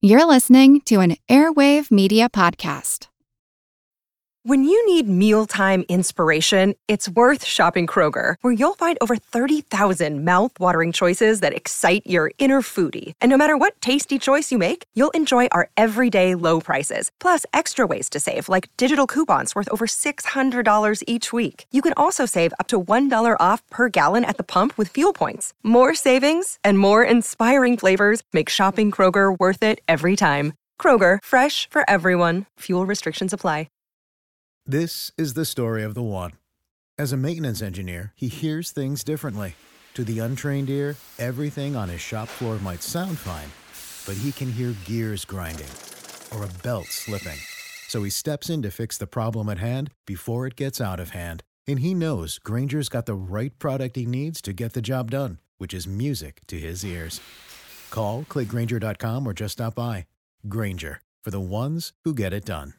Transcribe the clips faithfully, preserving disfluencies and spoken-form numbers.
You're listening to an Airwave Media Podcast. When you need mealtime inspiration, it's worth shopping Kroger, where you'll find over thirty thousand mouth-watering choices that excite your inner foodie. And no matter what tasty choice you make, you'll enjoy our everyday low prices, plus extra ways to save, like digital coupons worth over six hundred dollars each week. You can also save up to one dollar off per gallon at the pump with fuel points. More savings and more inspiring flavors make shopping Kroger worth it every time. Kroger, fresh for everyone. Fuel restrictions apply. This is the story of the one. As a maintenance engineer, he hears things differently. To the untrained ear, everything on his shop floor might sound fine, but he can hear gears grinding or a belt slipping. So he steps in to fix the problem at hand before it gets out of hand. And he knows Grainger's got the right product he needs to get the job done, which is music to his ears. Call, click Grainger dot com, or just stop by. Grainger, for the ones who get it done.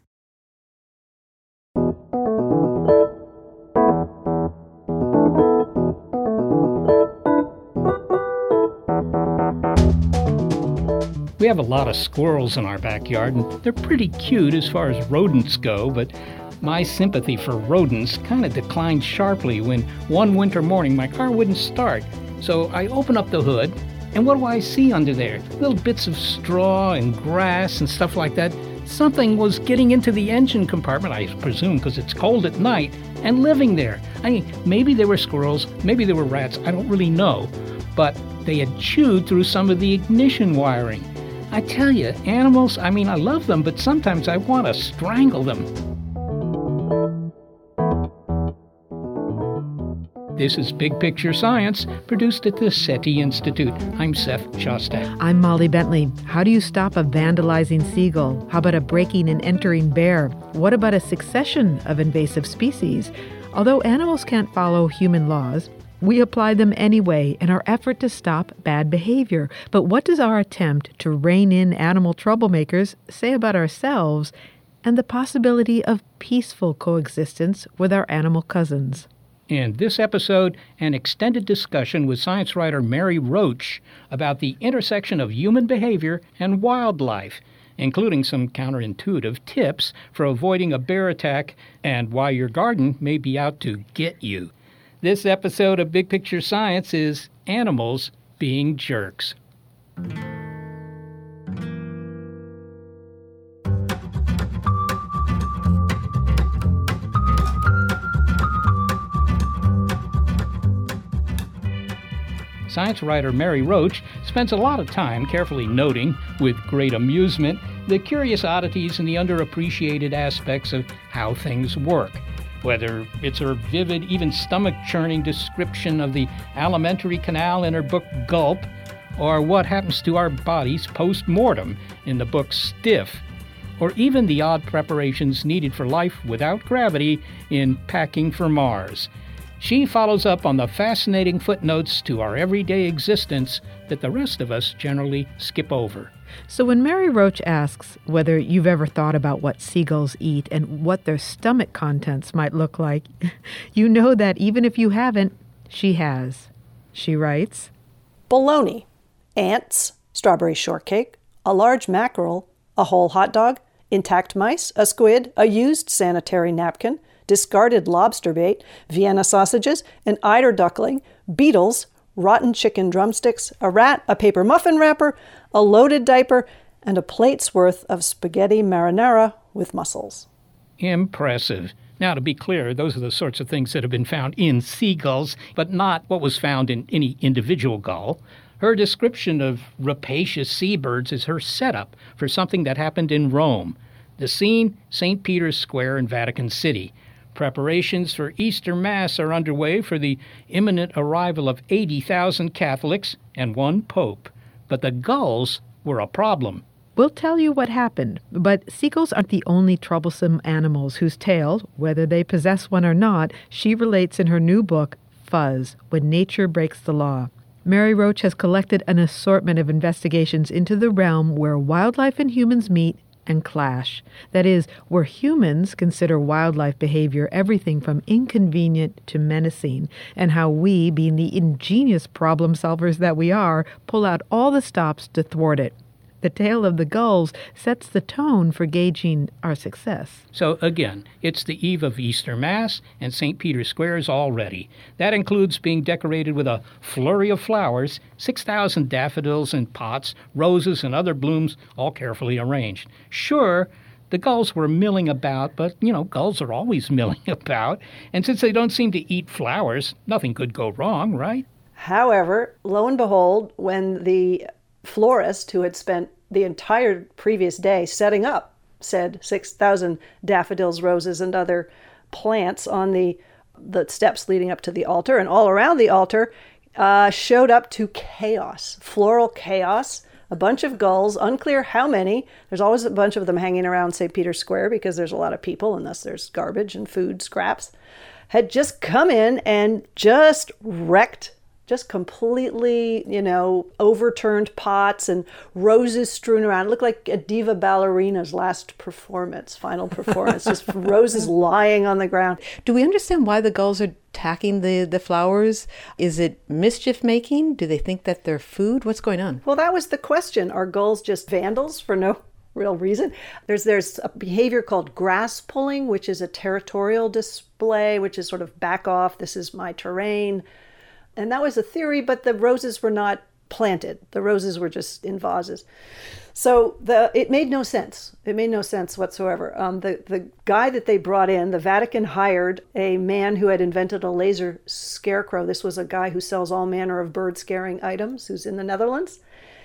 We have a lot of squirrels in our backyard, and they're pretty cute as far as rodents go, but my sympathy for rodents kind of declined sharply when one winter morning my car wouldn't start. So I open up the hood, and what do I see under there? Little bits of straw and grass and stuff like that. Something was getting into the engine compartment, I presume because it's cold at night, and living there. I mean, maybe they were squirrels, maybe they were rats, I don't really know. But they had chewed through some of the ignition wiring. I tell you, animals, I mean, I love them, but sometimes I want to strangle them. This is Big Picture Science, produced at the SETI Institute. I'm Seth Shostak. I'm Molly Bentley. How do you stop a vandalizing seagull? How about a breaking and entering bear? What about a succession of invasive species? Although animals can't follow human laws, we apply them anyway in our effort to stop bad behavior. But what does our attempt to rein in animal troublemakers say about ourselves and the possibility of peaceful coexistence with our animal cousins? In this episode, an extended discussion with science writer Mary Roach about the intersection of human behavior and wildlife, including some counterintuitive tips for avoiding a bear attack and why your garden may be out to get you. This episode of Big Picture Science is Animals Being Jerks. Science writer Mary Roach spends a lot of time carefully noting, with great amusement, the curious oddities and the underappreciated aspects of how things work. Whether it's her vivid, even stomach-churning description of the alimentary canal in her book Gulp, or what happens to our bodies post-mortem in the book Stiff, or even the odd preparations needed for life without gravity in Packing for Mars. She follows up on the fascinating footnotes to our everyday existence that the rest of us generally skip over. So when Mary Roach asks whether you've ever thought about what seagulls eat and what their stomach contents might look like, you know that even if you haven't, she has. She writes, bologna, ants, strawberry shortcake, a large mackerel, a whole hot dog, intact mice, a squid, a used sanitary napkin, discarded lobster bait, Vienna sausages, an eider duckling, beetles, rotten chicken drumsticks, a rat, a paper muffin wrapper, a loaded diaper, and a plate's worth of spaghetti marinara with mussels. Impressive. Now, to be clear, those are the sorts of things that have been found in seagulls, but not what was found in any individual gull. Her description of rapacious seabirds is her setup for something that happened in Rome. The scene, Saint Peter's Square in Vatican City. Preparations for Easter Mass are underway for the imminent arrival of eighty thousand Catholics and one Pope. But the gulls were a problem. We'll tell you what happened, but seagulls aren't the only troublesome animals whose tale, whether they possess one or not, she relates in her new book, Fuzz, When Nature Breaks the Law. Mary Roach has collected an assortment of investigations into the realm where wildlife and humans meet and clash. That is, where humans consider wildlife behavior everything from inconvenient to menacing, and how we, being the ingenious problem solvers that we are, pull out all the stops to thwart it. The tale of the gulls sets the tone for gauging our success. So again, it's the eve of Easter Mass, and Saint Peter's Square is all ready. That includes being decorated with a flurry of flowers, six thousand daffodils in pots, roses and other blooms, all carefully arranged. Sure, the gulls were milling about, but, you know, gulls are always milling about. And since they don't seem to eat flowers, nothing could go wrong, right? However, lo and behold, when the florist who had spent the entire previous day setting up said six thousand daffodils, roses, and other plants on the, the steps leading up to the altar and all around the altar, uh, showed up to chaos, floral chaos. A bunch of gulls, unclear how many. There's always a bunch of them hanging around Saint Peter's Square because there's a lot of people, and thus there's garbage and food scraps, had just come in and just wrecked, just completely, you know, overturned pots and roses strewn around. It looked like a diva ballerina's last performance, final performance, just roses lying on the ground. Do we understand why the gulls are attacking the, the flowers? Is it mischief making? Do they think that they're food? What's going on? Well, that was the question. Are gulls just vandals for no real reason? There's there's a behavior called grass pulling, which is a territorial display, which is sort of back off. This is my terrain. And that was a theory, but the roses were not planted. The roses were just in vases. So the it made no sense. It made no sense whatsoever. Um, the, the guy that they brought in, the Vatican hired a man who had invented a laser scarecrow. This was a guy who sells all manner of bird-scaring items, who's in the Netherlands.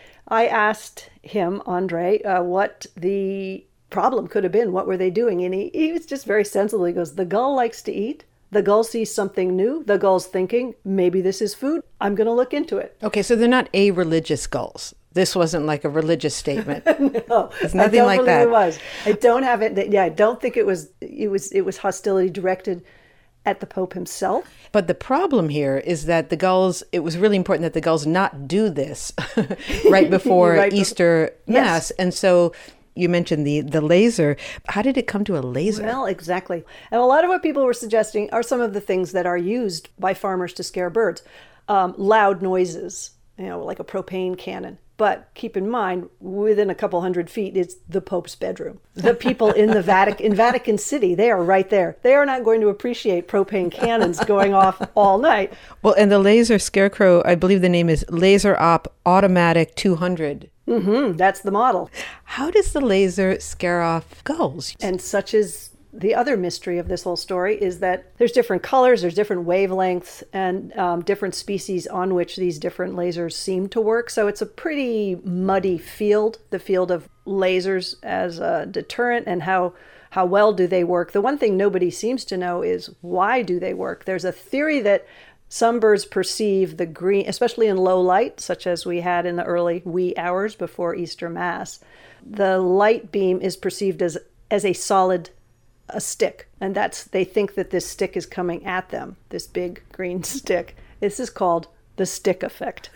I asked him, Andre, uh, what the problem could have been. What were they doing? And he, he was just very sensible. He goes, the gull likes to eat. The gull sees something new. The gull's thinking, maybe this is food. I'm going to look into it. Okay, so they're not a-religious gulls. This wasn't like a religious statement. No, it's nothing I don't like believe that. It was. I don't have it. Yeah, I don't think it was. It was. It was hostility directed at the Pope himself. But the problem here is that the gulls. It was really important that the gulls not do this right before right Easter before, Mass, yes. And so. You mentioned the, the laser. How did it come to a laser? Well, exactly. And a lot of what people were suggesting are some of the things that are used by farmers to scare birds. Um, loud noises, you know, like a propane cannon. But keep in mind, within a couple hundred feet, it's the Pope's bedroom. The people in the Vatican, in Vatican City, they are right there. They are not going to appreciate propane cannons going off all night. Well, and the laser scarecrow, I believe the name is Laser Op Automatic two hundred. Mm-hmm, that's the model. How does the laser scare off gulls? And such is the other mystery of this whole story is that there's different colors, there's different wavelengths, and um, different species on which these different lasers seem to work. So it's a pretty muddy field, the field of lasers as a deterrent, and how how well do they work. The one thing nobody seems to know is why do they work. There's a theory that some birds perceive the green, especially in low light, such as we had in the early wee hours before Easter Mass. The light beam is perceived as, as a solid a stick, and that's they think that this stick is coming at them, this big green stick. This is called the stick effect.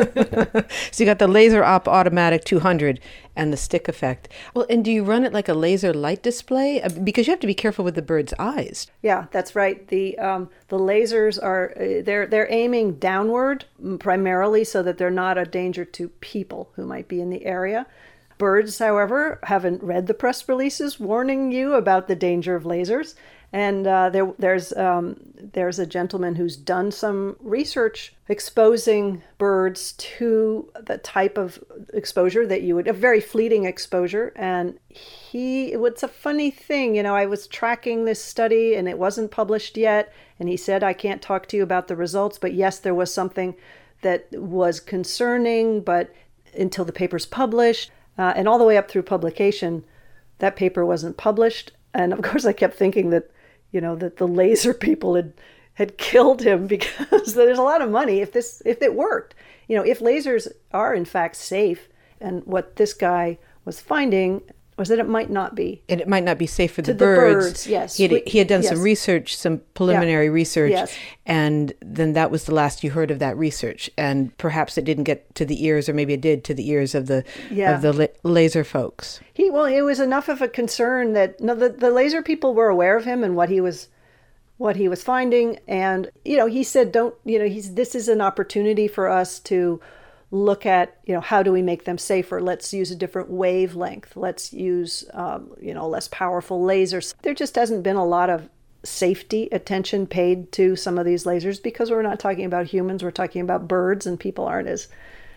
So you got the Laser Op Automatic two hundred and the stick effect. Well, and do you run it like a laser light display? Because you have to be careful with the bird's eyes. Yeah, that's right. The um, the lasers are uh, they're they're aiming downward primarily so that they're not a danger to people who might be in the area. Birds, however, haven't read the press releases warning you about the danger of lasers. And uh, there, there's um, there's a gentleman who's done some research exposing birds to the type of exposure that you would, a very fleeting exposure. And he, it's a funny thing, you know, I was tracking this study and it wasn't published yet. And he said, I can't talk to you about the results, but yes, there was something that was concerning, but until the paper's published, uh, and all the way up through publication, that paper wasn't published. And of course, I kept thinking that, you know, that the laser people had, had killed him because there's a lot of money if this if it worked. You know, if lasers are in fact safe, and what this guy was finding was that it might not be. And it might not be safe for the to birds. The birds, yes. He had, We, he had done yes. some research, some preliminary yeah. research, yes. and then that was the last you heard of that research. And perhaps it didn't get to the ears, or maybe it did, to the ears of the yeah. of the la- laser folks. He well, it was enough of a concern that no, the, the laser people were aware of him and what he was what he was finding. And, you know, he said, don't, you know, he's this is an opportunity for us to look at, you know, how do we make them safer? Let's use a different wavelength. Let's use, um, you know, less powerful lasers. There just hasn't been a lot of safety attention paid to some of these lasers because we're not talking about humans. We're talking about birds, and people aren't as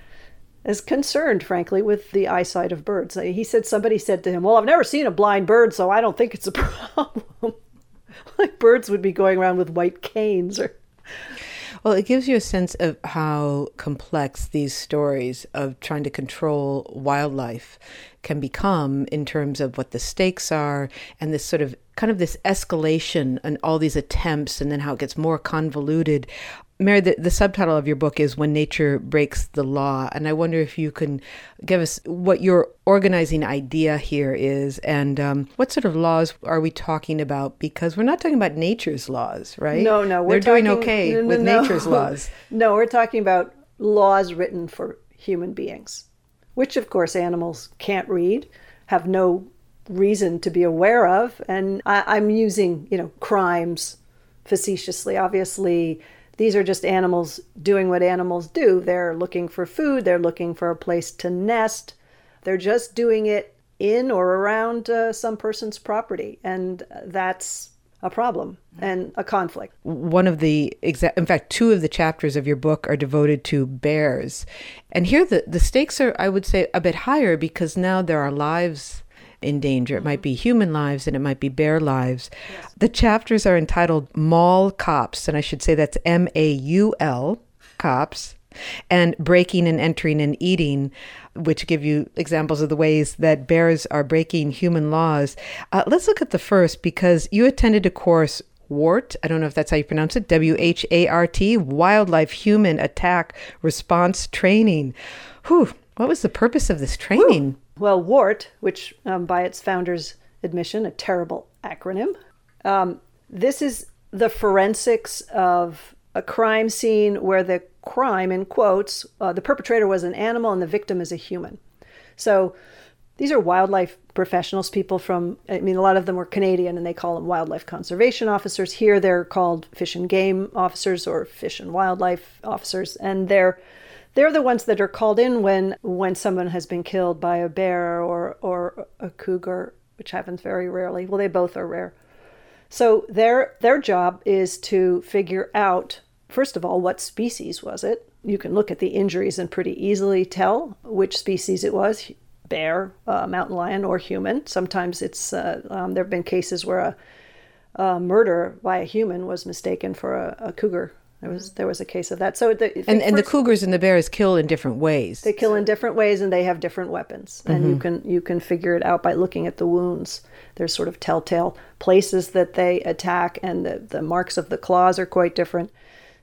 as concerned, frankly, with the eyesight of birds. He said, somebody said to him, well, I've never seen a blind bird, so I don't think it's a problem. Like birds would be going around with white canes or... Well, it gives you a sense of how complex these stories of trying to control wildlife can become in terms of what the stakes are and this sort of kind of this escalation and all these attempts and then how it gets more convoluted. Mary, the, the subtitle of your book is When Nature Breaks the Law. And I wonder if you can give us what your organizing idea here is and um, what sort of laws are we talking about? Because we're not talking about nature's laws, right? No, no. We're They're talking, doing okay no, no, with no. nature's laws. No, we're talking about laws written for human beings, which, of course, animals can't read, have no reason to be aware of. And I, I'm using, you know, crimes facetiously. Obviously, these are just animals doing what animals do. They're looking for food. They're looking for a place to nest. They're just doing it in or around uh, some person's property. And that's a problem and a conflict. One of the, exa- in fact, two of the chapters of your book are devoted to bears. And here the, the stakes are, I would say, a bit higher because now there are lives in danger. It might be human lives and it might be bear lives. Yes. The chapters are entitled Maul Cops, and I should say that's M A U L, cops, and Breaking and Entering and Eating, which give you examples of the ways that bears are breaking human laws. Uh, let's look at the first because you attended a course, WART, I don't know if that's how you pronounce it, W H A R T, Wildlife Human Attack Response Training. Whew, what was the purpose of this training? Whew. Well, WART, which um, by its founder's admission, a terrible acronym, um, this is the forensics of a crime scene where the crime, in quotes, uh, the perpetrator was an animal and the victim is a human. So these are wildlife professionals, people from, I mean, a lot of them were Canadian and they call them wildlife conservation officers. Here they're called fish and game officers or fish and wildlife officers. And they're They're the ones that are called in when when someone has been killed by a bear or or a cougar, which happens very rarely. Well, they both are rare. So their their job is to figure out, first of all, what species was it? You can look at the injuries and pretty easily tell which species it was, bear, uh, mountain lion, or human. Sometimes it's uh, um, there have been cases where a, a murder by a human was mistaken for a, a cougar. There was there was a case of that. So the, and and first, the cougars and the bears kill in different ways. They kill in different ways, and they have different weapons. And mm-hmm. you can you can figure it out by looking at the wounds. There's sort of telltale places that they attack, and the, the marks of the claws are quite different.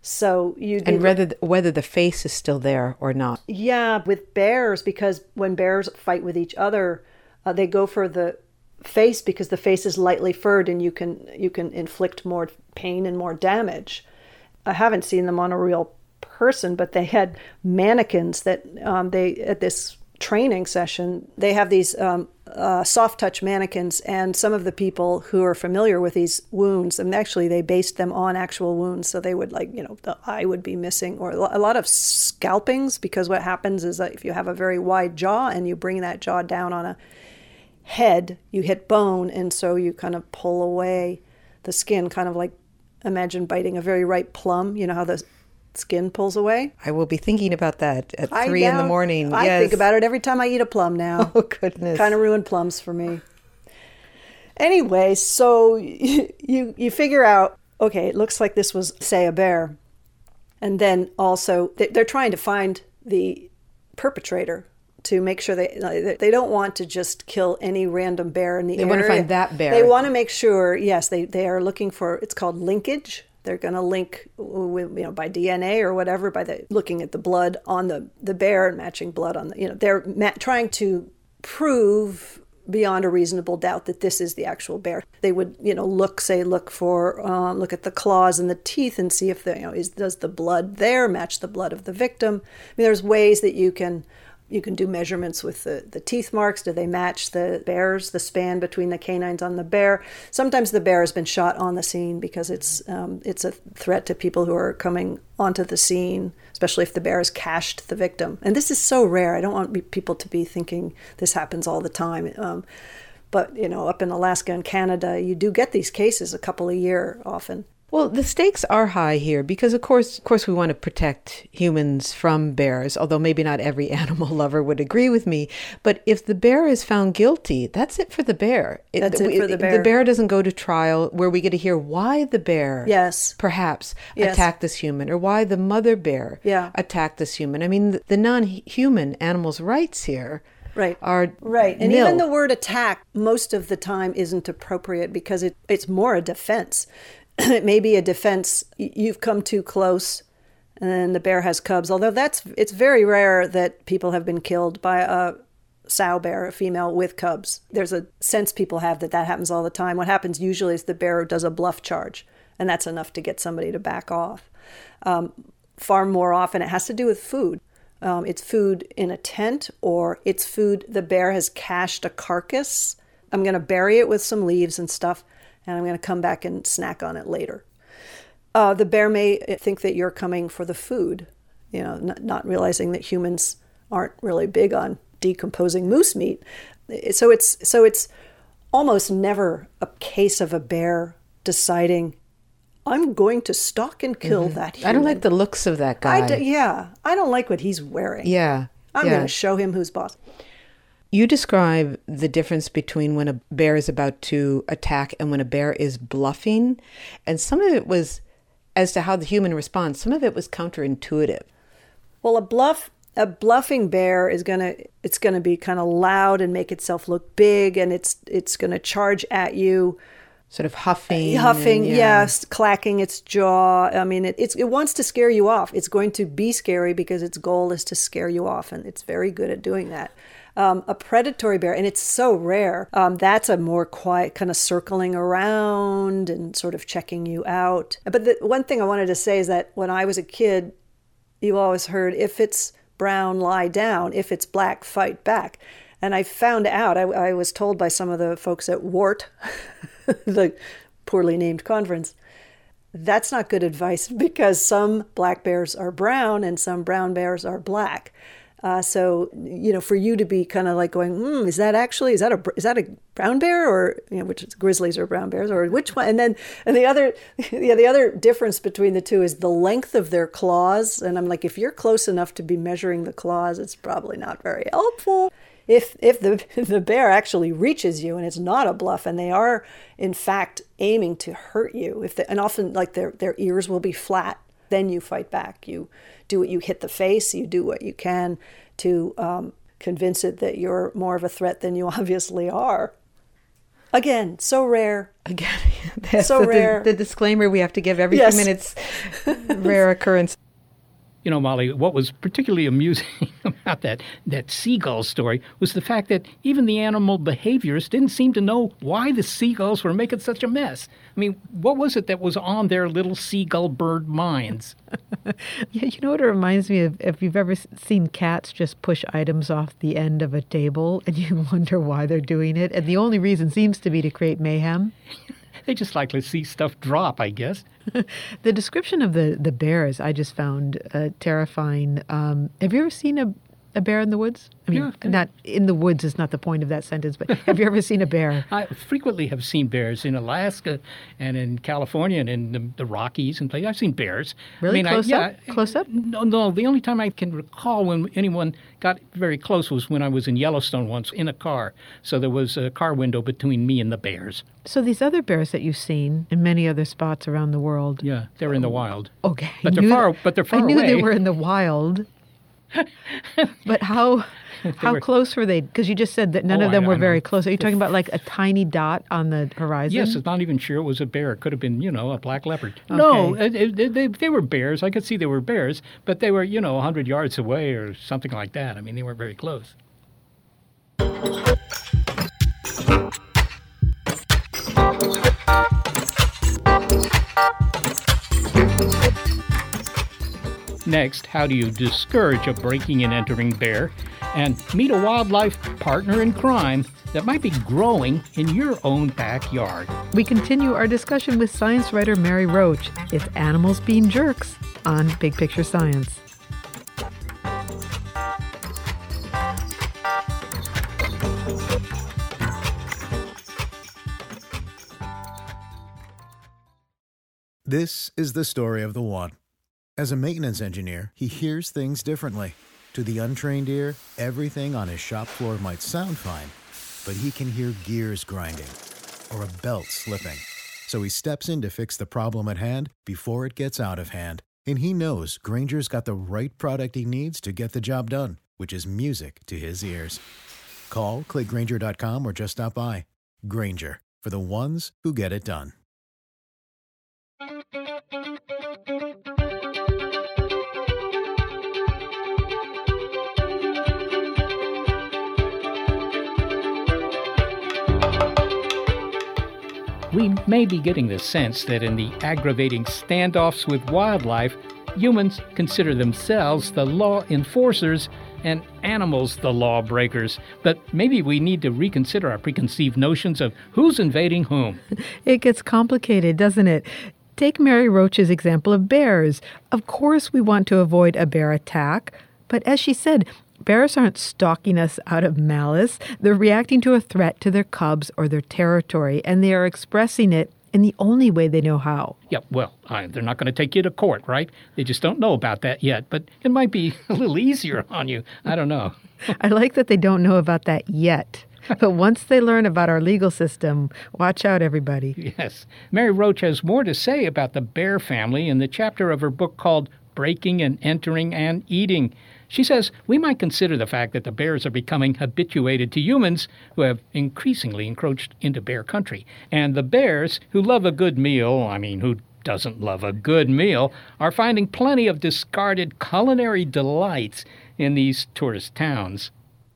So you and whether whether the face is still there or not. Yeah, with bears, because when bears fight with each other, uh, they go for the face because the face is lightly furred, and you can you can inflict more pain and more damage. I haven't seen them on a real person, but they had mannequins that um, they, at this training session, they have these um, uh, soft touch mannequins, and some of the people who are familiar with these wounds, and actually they based them on actual wounds. So they would, like, you know, the eye would be missing, or a lot of scalpings, because what happens is that if you have a very wide jaw and you bring that jaw down on a head, you hit bone, and so you kind of pull away the skin, kind of like, imagine biting a very ripe plum. You know how the skin pulls away? I will be thinking about that at I three now, in the morning. I yes. think about it every time I eat a plum now. Oh, goodness. Kind of ruined plums for me. Anyway, so you, you, you figure out, okay, it looks like this was, say, a bear. And then also, they're trying to find the perpetrator to make sure they they don't want to just kill any random bear in the they area. They want to find that bear. They want to make sure, yes, they, they are looking for, it's called linkage. They're going to link with, you know, by D N A or whatever, by the looking at the blood on the, the bear and matching blood on the, you know, they're ma- trying to prove beyond a reasonable doubt that this is the actual bear. They would, you know, look, say, look for, uh, look at the claws and the teeth and see if the, you know, is does the blood there match the blood of the victim. I mean, there's ways that you can You can do measurements with the, the teeth marks. Do they match the bears, the span between the canines on the bear? Sometimes the bear has been shot on the scene because it's um, it's a threat to people who are coming onto the scene, especially if the bear has cached the victim. And this is so rare. I don't want people to be thinking this happens all the time. Um, but, you know, up in Alaska and Canada, you do get these cases a couple a year often. Well, the stakes are high here because, of course, of course, we want to protect humans from bears, although maybe not every animal lover would agree with me. But if the bear is found guilty, that's it for the bear. It, that's it for the bear. The bear doesn't go to trial where we get to hear why the bear yes. perhaps yes. attacked this human or why the mother bear yeah. attacked this human. I mean, the, the non-human animals' rights here Right. are right. And nil. even the word attack most of the time isn't appropriate because it, it's more a defense. It may be a defense. You've come too close, and then the bear has cubs. Although that's it's very rare that people have been killed by a sow bear, a female with cubs. There's a sense people have that that happens all the time. What happens usually is the bear does a bluff charge, and that's enough to get somebody to back off. Um, far more often, it has to do with food. Um, it's food in a tent, or it's food the bear has cached a carcass. I'm going to bury it with some leaves and stuff, and I'm going to come back and snack on it later. Uh, the bear may think that you're coming for the food, you know, not, not realizing that humans aren't really big on decomposing moose meat. So it's so it's almost never a case of a bear deciding, I'm going to stalk and kill mm-hmm. that human. I don't like the looks of that guy. I do, yeah, I don't like what he's wearing. Yeah, I'm yeah. going to show him who's boss. You describe the difference between when a bear is about to attack and when a bear is bluffing. And some of it was, as to how the human responds, some of it was counterintuitive. Well, a bluff, a bluffing bear is going to, it's going to be kind of loud and make itself look big, and it's it's going to charge at you. Sort of huffing. Huffing, and, yeah. yes, clacking its jaw. I mean, it, it's, it wants to scare you off. It's going to be scary because its goal is to scare you off, and it's very good at doing that. Um, a predatory bear, and it's so rare, um, that's a more quiet kind of circling around and sort of checking you out. But the one thing I wanted to say is that when I was a kid, you always heard, if it's brown, lie down. If it's black, fight back. And I found out, I, I was told by some of the folks at WART, the poorly named conference, that's not good advice because some black bears are brown and some brown bears are black. Uh, so, you know, for you to be kind of like going, hmm, is that actually, is that a, is that a brown bear, or, you know, which is grizzlies or brown bears, or which one? And then, and the other, yeah, the other difference between the two is the length of their claws. And I'm like, if you're close enough to be measuring the claws, it's probably not very helpful. If, if the, the bear actually reaches you and it's not a bluff and they are in fact aiming to hurt you, if the, and often like their, their ears will be flat, then you fight back. You do what you hit the face. You do what you can to um, convince it that you're more of a threat than you obviously are. Again, so rare. Again, that's so the, rare. The, the disclaimer we have to give every yes. few minutes. Rare occurrence. You know, Molly, what was particularly amusing about that, that seagull story was the fact that even the animal behaviorists didn't seem to know why the seagulls were making such a mess. I mean, what was it that was on their little seagull bird minds? Yeah, you know what it reminds me of? If you've ever seen cats just push items off the end of a table and you wonder why they're doing it, and the only reason seems to be to create mayhem. They just like to see stuff drop, I guess. The description of the, the bears I just found uh, terrifying. Um, have you ever seen a, a bear in the woods? I mean, yeah, yeah. not in the woods is not the point of that sentence, but have you ever seen a bear? I frequently have seen bears in Alaska and in California and in the, the Rockies and places. I've seen bears. Really? I mean, close I, up? yeah, Close up? No, no. The only time I can recall when anyone got very close was when I was in Yellowstone once in a car. So there was a car window between me and the bears. So these other bears that you've seen in many other spots around the world. Yeah, they're in the wild. Okay. But they're far. But they're far I knew away. they were in the wild. But how how were, close were they? Because you just said that none oh, of them I, were I very know. close. Are you talking about like a tiny dot on the horizon? Yes, I'm not even sure it was a bear. It could have been, you know, a black leopard. Okay. No, it, it, they, they were bears. I could see they were bears, but they were, you know, one hundred yards away or something like that. I mean, they weren't very close. Next, how do you discourage a breaking and entering bear? and meet a wildlife partner in crime that might be growing in your own backyard. We continue our discussion with science writer Mary Roach. It's Animals Being Jerks on Big Picture Science. This is the story of the one. As a maintenance engineer, he hears things differently. To the untrained ear, everything on his shop floor might sound fine, but he can hear gears grinding or a belt slipping. So he steps in to fix the problem at hand before it gets out of hand. And he knows Grainger's got the right product he needs to get the job done, which is music to his ears. Call, click Grainger dot com, or just stop by. Grainger, for the ones who get it done. We may be getting the sense that in the aggravating standoffs with wildlife, humans consider themselves the law enforcers and animals the lawbreakers. But maybe we need to reconsider our preconceived notions of who's invading whom. It gets complicated, doesn't it? Take Mary Roach's example of bears. Of course we want to avoid a bear attack, but as she said, bears aren't stalking us out of malice. They're reacting to a threat to their cubs or their territory, and they are expressing it in the only way they know how. Yeah, well, uh, they're not going to take you to court, right? They just don't know about that yet, but it might be a little easier on you. I don't know. I like that they don't know about that yet. But once they learn about our legal system, watch out, everybody. Yes. Mary Roach has more to say about the bear family in the chapter of her book called Breaking and Entering and Eating. She says we might consider the fact that the bears are becoming habituated to humans who have increasingly encroached into bear country. And the bears who love a good meal, I mean, who doesn't love a good meal, are finding plenty of discarded culinary delights in these tourist towns.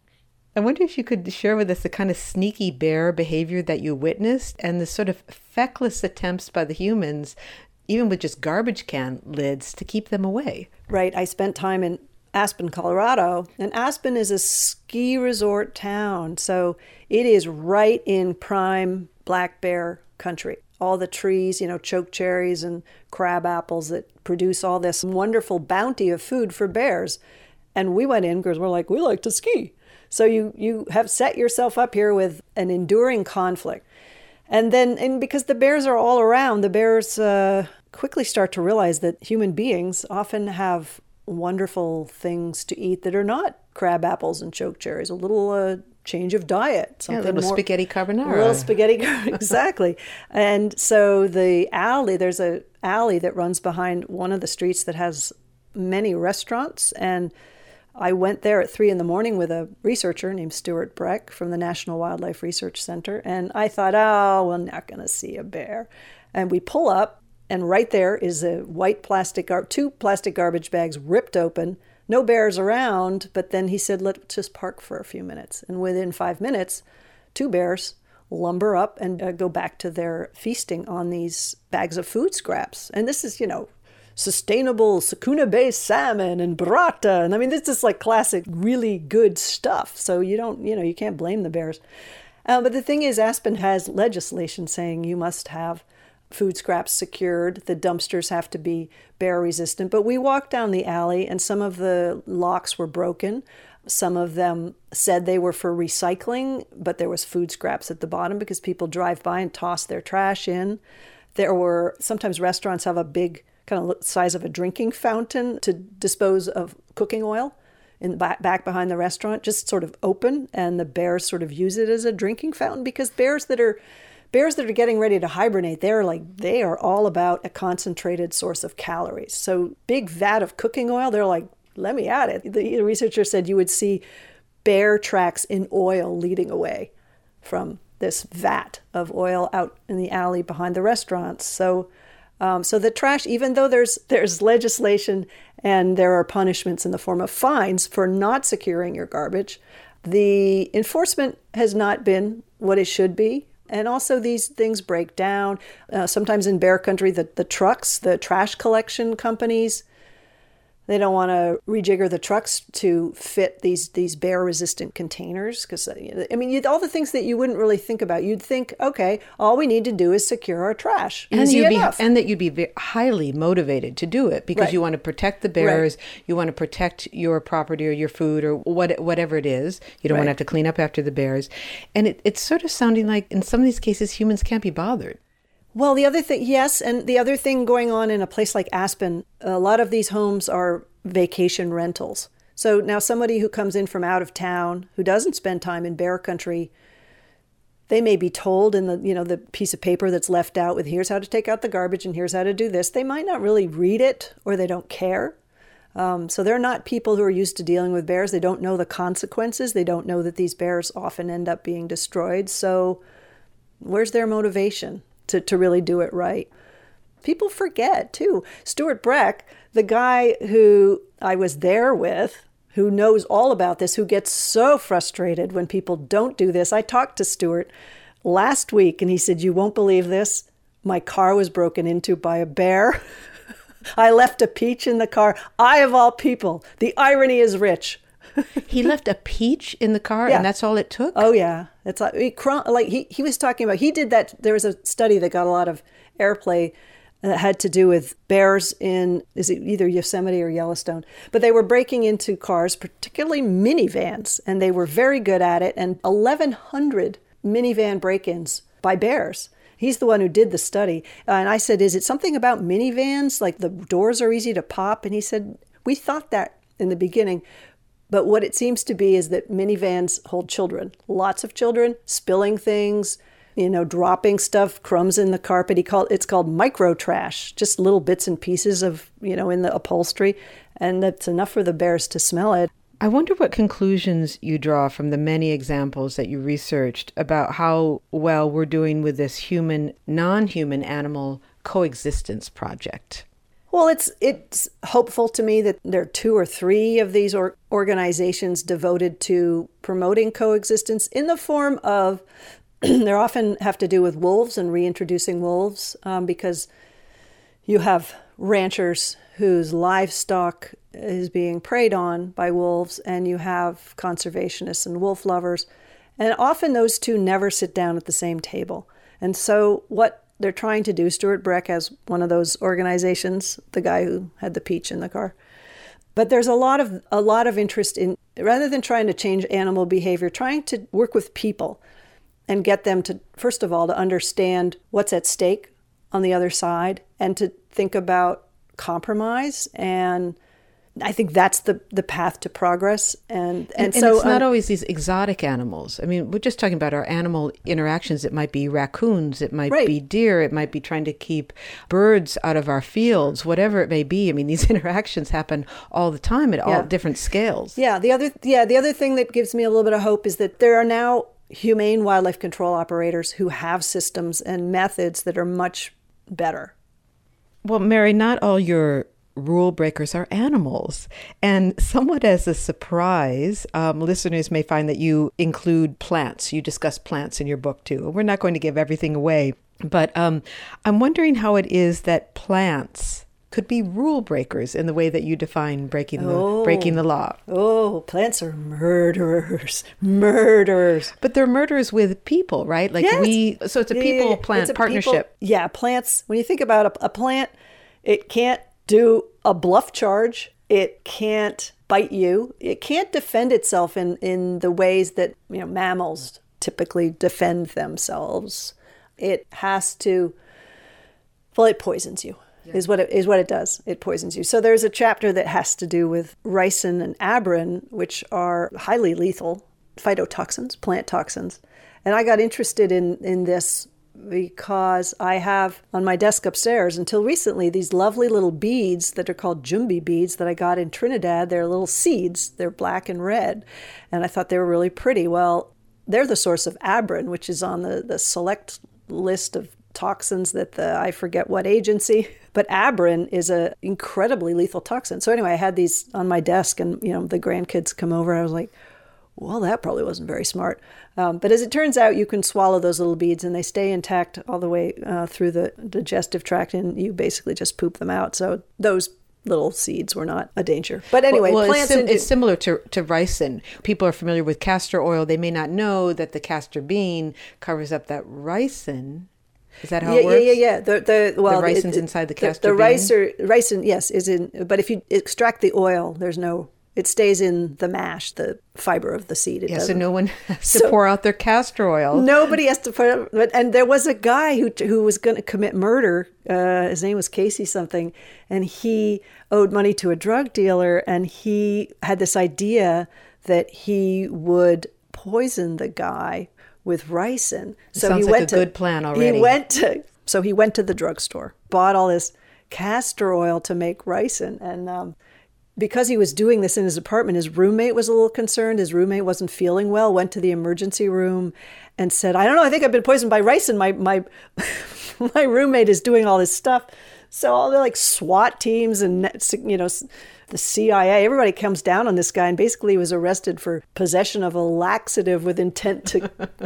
I wonder if you could share with us the kind of sneaky bear behavior that you witnessed and the sort of feckless attempts by the humans, even with just garbage can lids, to keep them away. Right. I spent time in Aspen, Colorado, and Aspen is a ski resort town. So it is right in prime black bear country. All the trees, you know, choke cherries and crab apples that produce all this wonderful bounty of food for bears. And we went in because we're like, we like to ski. So you, you have set yourself up here with an enduring conflict. And then, and because the bears are all around, the bears uh, quickly start to realize that human beings often have wonderful things to eat that are not crab apples and choke cherries, a little uh, change of diet. Something yeah, a little more, spaghetti carbonara. A little spaghetti, exactly. And so the alley, there's a alley that runs behind one of the streets that has many restaurants, and I went there at three in the morning with a researcher named Stuart Breck from the National Wildlife Research Center. And I thought, oh, we're not going to see a bear. And we pull up, and right there is a white plastic, gar- two plastic garbage bags ripped open. No bears around. But then he said, let's just park for a few minutes. And within five minutes, two bears lumber up and uh, go back to their feasting on these bags of food scraps. And this is, you know, sustainable Sakuna Bay salmon and burrata. And I mean, this is like classic, really good stuff. So you don't, you know, you can't blame the bears. Uh, but the thing is, Aspen has legislation saying you must have food scraps secured. The dumpsters have to be bear resistant. But we walked down the alley and some of the locks were broken. Some of them said they were for recycling, but there was food scraps at the bottom because people drive by and toss their trash in. There were, sometimes restaurants have a big kind of size of a drinking fountain to dispose of cooking oil in the back, back behind the restaurant, just sort of open, and the bears sort of use it as a drinking fountain because bears that are bears that are getting ready to hibernate, they're like they are all about a concentrated source of calories. So big vat of cooking oil, they're like, let me at it. The researcher said you would see bear tracks in oil leading away from this vat of oil out in the alley behind the restaurants. So Um, so the trash, even though there's there's legislation and there are punishments in the form of fines for not securing your garbage, the enforcement has not been what it should be. And also these things break down. Uh, sometimes in bear country, the, the trucks, the trash collection companies, They don't want to rejigger the trucks to fit these these bear-resistant containers. Because, I mean, you, all the things that you wouldn't really think about. You'd think, okay, all we need to do is secure our trash. And, Easy you'd be, enough. and that you'd be ve- highly motivated to do it because Right. you want to protect the bears, Right. you want to protect your property or your food or what, whatever it is. You don't want to Right. have to clean up after the bears. And it, it's sort of sounding like in some of these cases, humans can't be bothered. Well, the other thing, yes, and the other thing going on in a place like Aspen, a lot of these homes are vacation rentals. So now somebody who comes in from out of town, who doesn't spend time in bear country, they may be told in the, you know, the piece of paper that's left out with here's how to take out the garbage and here's how to do this. They might not really read it or they don't care. Um, so they're not people who are used to dealing with bears. They don't know the consequences. They don't know that these bears often end up being destroyed. So where's their motivation to, to really do it right? People forget, too. Stuart Breck, the guy who I was there with, who knows all about this, who gets so frustrated when people don't do this. I talked to Stuart last week, and he said, you won't believe this. My car was broken into by a bear. I left a peach in the car. I, of all people, the irony is rich. He left a peach in the car Yeah. and that's all it took? Oh, yeah. It's like, he, like he, he was talking about, he did that. There was a study that got a lot of airplay that had to do with bears in, is it either Yosemite or Yellowstone? But they were breaking into cars, particularly minivans, and they were very good at it. And eleven hundred minivan break-ins by bears. He's the one who did the study. Uh, and I said, is it something about minivans? Like the doors are easy to pop? And he said, we thought that in the beginning. But what it seems to be is that minivans hold children, lots of children, spilling things, you know, dropping stuff, crumbs in the carpet. He called it's called micro trash, just little bits and pieces of, you know, in the upholstery. And that's enough for the bears to smell it. I wonder what conclusions you draw from the many examples that you researched about how well we're doing with this human, non-human animal coexistence project. Well, it's it's hopeful to me that there are two or three of these or, organizations devoted to promoting coexistence in the form of, they often have to do with wolves and reintroducing wolves um, because you have ranchers whose livestock is being preyed on by wolves, and you have conservationists and wolf lovers. And often those two never sit down at the same table. And so what they're trying to do, Stuart Breck has one of those organizations, the guy who had the peach in the car. But there's a lot of a lot of interest in, rather than trying to change animal behavior, trying to work with people and get them to, first of all, to understand what's at stake on the other side and to think about compromise. And I think that's the, the path to progress. And, and, And, and so it's not um, always these exotic animals. I mean, we're just talking about our animal interactions. It might be raccoons, it might Right. be deer, it might be trying to keep birds out of our fields, whatever it may be. I mean, these interactions happen all the time at Yeah. all different scales. Yeah, the other yeah, the other thing that gives me a little bit of hope is that there are now humane wildlife control operators who have systems and methods that are much better. Well, Mary, not all your rule breakers are animals. And somewhat as a surprise, um, listeners may find that you include plants. You discuss plants in your book too. We're not going to give everything away, but um, I'm wondering how it is that plants could be rule breakers in the way that you define breaking the Oh. breaking the law. Oh, plants are murderers, murderers. But they're murderers with people, right? Like Yes. we, so it's a Yeah, yeah, yeah. people-plant It's a partnership. people- yeah, plants. When you think about a, a plant, it can't do a bluff charge. It can't bite you. It can't defend itself in, in the ways that, you know, mammals typically defend themselves. It has to, well, it poisons you. Yeah. Is what it is what it does. It poisons you. So there's a chapter that has to do with ricin and abrin, which are highly lethal phytotoxins, plant toxins. And I got interested in, in this because I have on my desk upstairs until recently these lovely little beads that are called Jumbi beads that I got in Trinidad. They're little seeds. They're black and red. And I thought they were really pretty. Well, they're the source of abrin, which is on the, the select list of toxins that the, I forget what agency, but abrin is a incredibly lethal toxin. So anyway, I had these on my desk and, you know, the grandkids come over. I was like, well, that probably wasn't very smart. Um, but as it turns out, you can swallow those little beads and they stay intact all the way uh, through the digestive tract, and you basically just poop them out. So those little seeds were not a danger. But anyway, well, well, plants... It's, sim- into- it's similar to, to ricin. People are familiar with castor oil. They may not know that the castor bean covers up that ricin. Is that how yeah, it works? Yeah, yeah, yeah. The, the, well, the ricin's it, inside the the, castor the bean? ricer, ricin, yes, is in... But if you extract the oil, there's no... It stays in the mash, the fiber of the seed. It yeah, so doesn't. no one has to So- pour out their castor oil. Nobody has to put it. And there was a guy who who was going to commit murder. Uh, his name was Casey something. And he owed money to a drug dealer. And he had this idea that he would poison the guy with ricin. So sounds he like went a to, good plan already. He went to, so he went to the drugstore, bought all this castor oil to make ricin. And um, because he was doing this in his apartment, his roommate was a little concerned. His roommate wasn't feeling well, went to the emergency room and said, I don't know, I think I've been poisoned by ricin. My my my roommate is doing all this stuff. So all the like SWAT teams and, you know, the C I A, everybody comes down on this guy and basically was arrested for possession of a laxative with intent to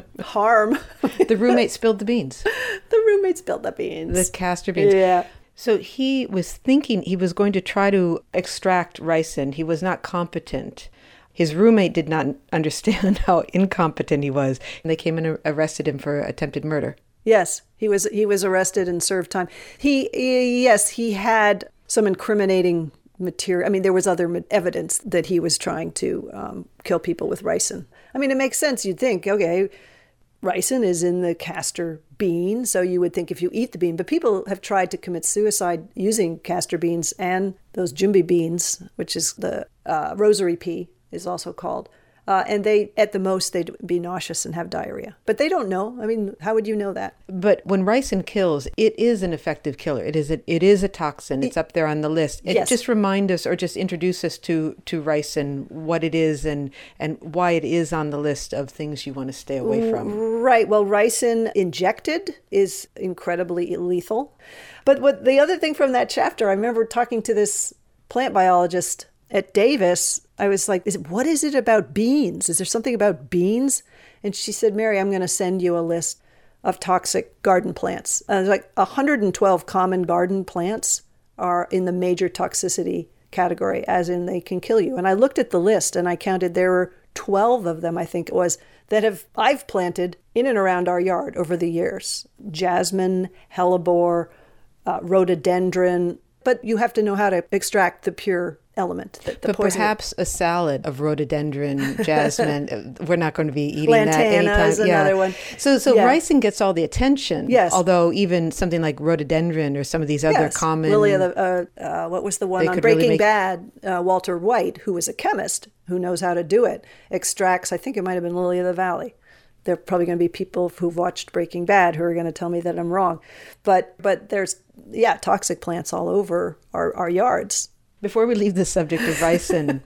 harm. The roommate spilled the beans. The roommate spilled the beans. The castor beans. Yeah. So he was thinking he was going to try to extract ricin. He was not competent. His roommate did not understand how incompetent he was. And they came and arrested him for attempted murder. Yes, he was he was arrested and served time. He, he yes, he had some incriminating material. I mean, there was other evidence that he was trying to um, kill people with ricin. I mean, it makes sense. You'd think, okay, ricin is in the castor bean, so you would think if you eat the bean. But people have tried to commit suicide using castor beans and those jumbi beans, which is the uh, rosary pea, is also called. Uh, and they, at the most, they'd be nauseous and have diarrhea. But they don't know. I mean, how would you know that? But when ricin kills, it is an effective killer. It is a, it is a toxin. It's up there on the list. It Yes. Just remind us or just introduce us to, to ricin, what it is and, and why it is on the list of things you want to stay away from. Right. Well, ricin injected is incredibly lethal. But what the other thing from that chapter, I remember talking to this plant biologist at Davis. I was like, is it, what is it about beans? Is there something about beans? And she said, Mary, I'm going to send you a list of toxic garden plants. Uh, like one hundred twelve common garden plants are in the major toxicity category, as in they can kill you. And I looked at the list and I counted there were twelve of them, I think it was, that have I've planted in and around our yard over the years. Jasmine, hellebore, uh, rhododendron. But you have to know how to extract the pure element. The, the But poison. perhaps a salad of rhododendron, jasmine. We're not going to be eating Lantana that anytime. is another one. So, so Yeah. ricin gets all the attention. Yes. Although even something like rhododendron or some of these other Yes. common. Lily of the, uh, uh, what was the one They on could really Breaking make- Bad? Uh, Walter White, who was a chemist who knows how to do it, extracts, I think it might have been Lily of the Valley. There are probably going to be people who've watched Breaking Bad who are going to tell me that I'm wrong. But but there's, yeah, toxic plants all over our, our yards. Before we leave the subject of ricin,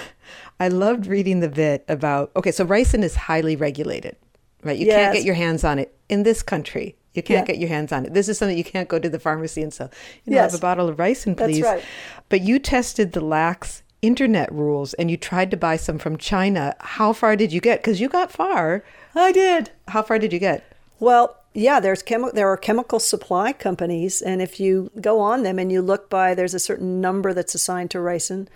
I loved reading the bit about, okay, so ricin is highly regulated, right? You can't Yes. get your hands on it in this country. You can't Yeah. get your hands on it. This is something you can't go to the pharmacy and say, you know, Yes. have a bottle of ricin, That's please. right. But you tested the lax internet rules and you tried to buy some from China. How far did you get? Because you got far. I did. How far did you get? Well, yeah, there's chemi- there are chemical supply companies, and if you go on them and you look by, there's a certain number that's assigned to ricin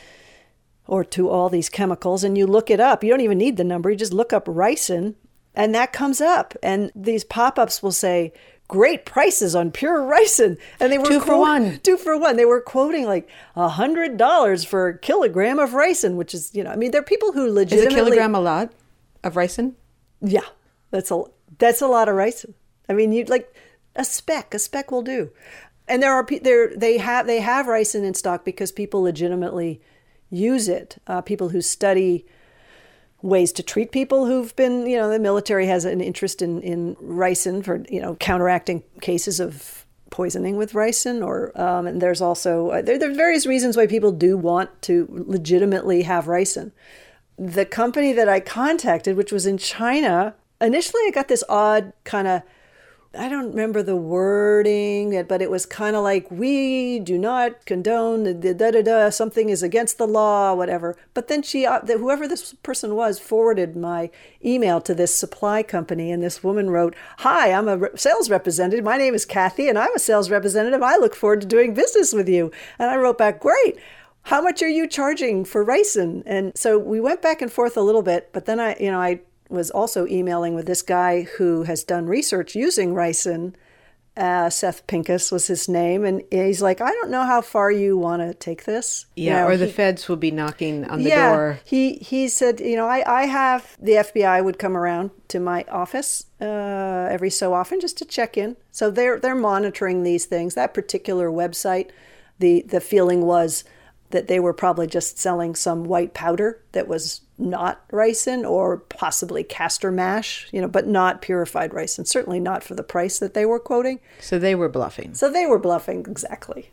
or to all these chemicals, and you look it up. You don't even need the number. You just look up ricin, and that comes up. And these pop-ups will say, great prices on pure ricin. And they were Two for one. Two for one. They were quoting like one hundred dollars for a kilogram of ricin, which is, you know, I mean, there are people who Is legitimately... a kilogram a lot of ricin? Yeah, that's a that's a lot of ricin. I mean, you like a speck. A speck will do. And there are pe- there they have they have ricin in stock because people legitimately use it. Uh, people who study ways to treat people who've been, you know, the military has an interest in in ricin for, you know, counteracting cases of poisoning with ricin, or um, and there's also uh, there, there are various reasons why people do want to legitimately have ricin. The company that I contacted, which was in China, initially I got this odd kind of I don't remember the wording, but it was kind of like, we do not condone the da da da, something is against the law, whatever. But then she, uh, whoever this person was, forwarded my email to this supply company, and this woman wrote, "Hi, I'm a re- sales representative. My name is Kathy, and I'm a sales representative. I look forward to doing business with you." And I wrote back, "Great. How much are you charging for ricin?" And so we went back and forth a little bit, but then I, you know, I was also emailing with this guy who has done research using ricin. Uh, Seth Pincus was his name. And he's like, "I don't know how far you want to take this." Yeah, you know, or the he, feds will be knocking on the yeah, door. He, he said, you know, I, I have, the F B I would come around to my office uh, every so often just to check in. So they're they're monitoring these things. That particular website, the, the feeling was that they were probably just selling some white powder that was not ricin, or possibly castor mash, you know, but not purified ricin, certainly not for the price that they were quoting. So they were bluffing. So they were bluffing, exactly.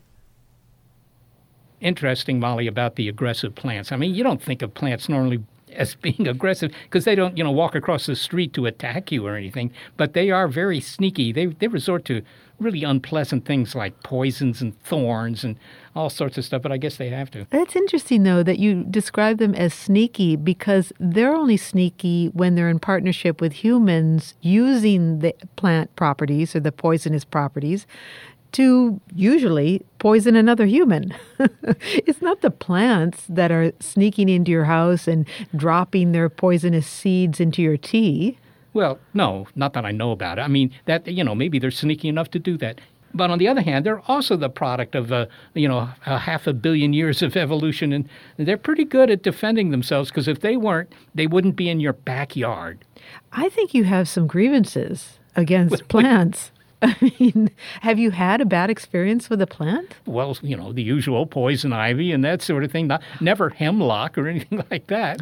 Interesting, Molly, about the aggressive plants. I mean, you don't think of plants normally as being aggressive because they don't, you know, walk across the street to attack you or anything, but they are very sneaky. They they resort to really unpleasant things like poisons and thorns and all sorts of stuff, but I guess they have to. That's interesting, though, that you describe them as sneaky, because they're only sneaky when they're in partnership with humans using the plant properties or the poisonous properties to usually poison another human. It's not the plants that are sneaking into your house and dropping their poisonous seeds into your tea. Well, no, not that I know about it. I mean, that, you know, maybe they're sneaky enough to do that. But on the other hand, they're also the product of, uh, you know, a half a billion years of evolution, and they're pretty good at defending themselves, because if they weren't, they wouldn't be in your backyard. I think you have some grievances against plants. I mean, have you had a bad experience with a plant? Well, you know, the usual poison ivy and that sort of thing. Not, never hemlock or anything like that.